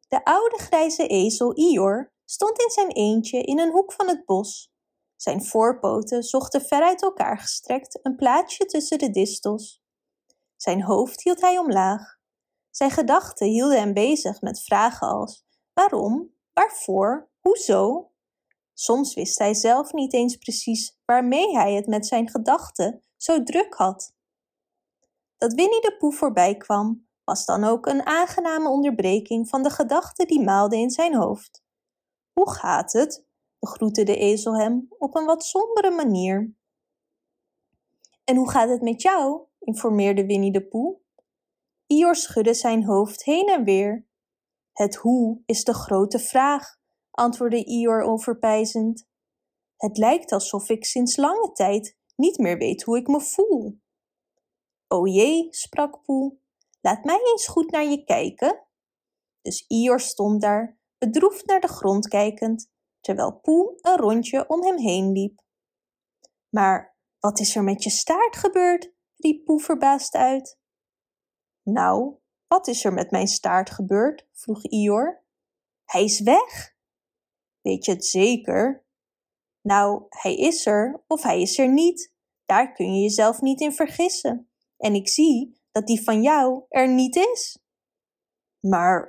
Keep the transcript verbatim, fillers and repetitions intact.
De oude grijze ezel Ior stond in zijn eentje in een hoek van het bos. Zijn voorpoten zochten ver uit elkaar gestrekt een plaatsje tussen de distels. Zijn hoofd hield hij omlaag. Zijn gedachten hielden hem bezig met vragen als waarom, waarvoor, hoezo. Soms wist hij zelf niet eens precies waarmee hij het met zijn gedachten zo druk had. Dat Winnie de Pooh voorbij kwam, was dan ook een aangename onderbreking van de gedachten die maalden in zijn hoofd. Hoe gaat het? Begroette de ezel hem op een wat sombere manier. En hoe gaat het met jou? Informeerde Winnie de Pooh. Ior schudde zijn hoofd heen en weer. Het hoe is de grote vraag, antwoordde Ior overpeinzend. Het lijkt alsof ik sinds lange tijd niet meer weet hoe ik me voel. O jee, sprak Pooh, laat mij eens goed naar je kijken. Dus Ior stond daar, bedroefd naar de grond kijkend, terwijl Pooh een rondje om hem heen liep. Maar wat is er met je staart gebeurd? Riep Pooh verbaasd uit. Nou, wat is er met mijn staart gebeurd? Vroeg Ior. Hij is weg. Weet je het zeker? Nou, hij is er of hij is er niet. Daar kun je jezelf niet in vergissen. En ik zie dat die van jou er niet is. Maar